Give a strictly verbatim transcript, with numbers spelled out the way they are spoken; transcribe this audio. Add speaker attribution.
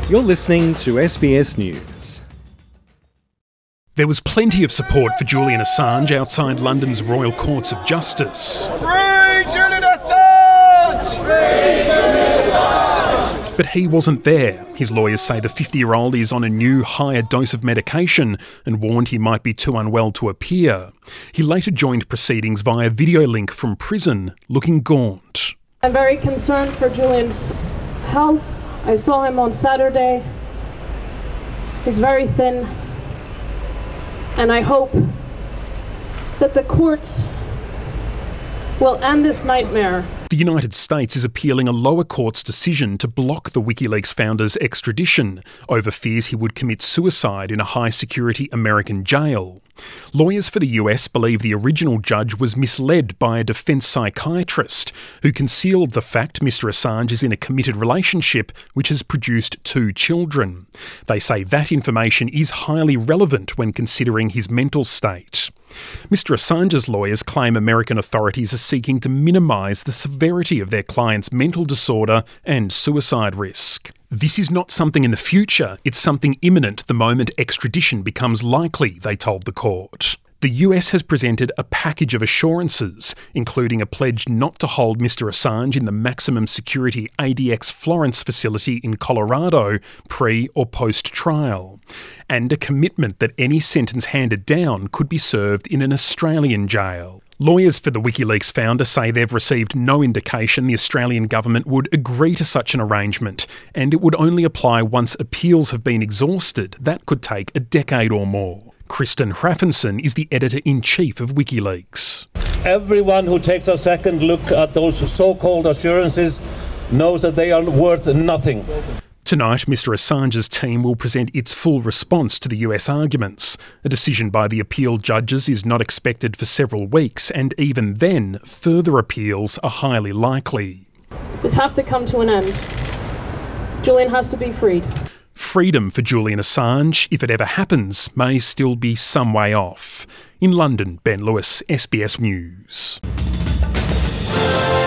Speaker 1: You're listening to S B S News.
Speaker 2: There was plenty of support for Julian Assange outside London's Royal Courts of Justice.
Speaker 3: Free Julian Assange! Free Julian Assange!
Speaker 2: But he wasn't there. His lawyers say the fifty-year-old is on a new higher dose of medication and warned he might be too unwell to appear. He later joined proceedings via video link from prison, looking gaunt.
Speaker 4: I'm very concerned for Julian's health. I saw him on Saturday. He's very thin. And I hope that the courts will end this nightmare.
Speaker 2: The United States is appealing a lower court's decision to block the WikiLeaks founder's extradition over fears he would commit suicide in a high-security American jail. Lawyers for the U S believe the original judge was misled by a defence psychiatrist who concealed the fact Mister Assange is in a committed relationship which has produced two children. They say that information is highly relevant when considering his mental state. Mister Assange's lawyers claim American authorities are seeking to minimise the severity of their client's mental disorder and suicide risk. This is not something in the future, it's something imminent the moment extradition becomes likely, they told the court. The U S has presented a package of assurances, including a pledge not to hold Mister Assange in the maximum security A D X Florence facility in Colorado pre or post-trial, and a commitment that any sentence handed down could be served in an Australian jail. Lawyers for the WikiLeaks founder say they've received no indication the Australian government would agree to such an arrangement, and it would only apply once appeals have been exhausted. That could take a decade or more. Kristen Hrafnsson is the editor-in-chief of WikiLeaks.
Speaker 5: Everyone who takes a second look at those so-called assurances knows that they are worth nothing.
Speaker 2: Tonight, Mister Assange's team will present its full response to the U S arguments. A decision by the appeal judges is not expected for several weeks, and even then, further appeals are highly likely.
Speaker 4: This has to come to an end. Julian has to be freed.
Speaker 2: Freedom for Julian Assange, if it ever happens, may still be some way off. In London, Ben Lewis, S B S News.